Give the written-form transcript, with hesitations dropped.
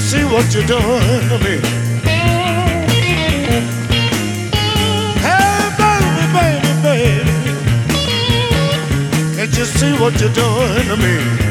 see what you're doing to me? Hey, baby, baby, baby, can't you see what you're doing to me?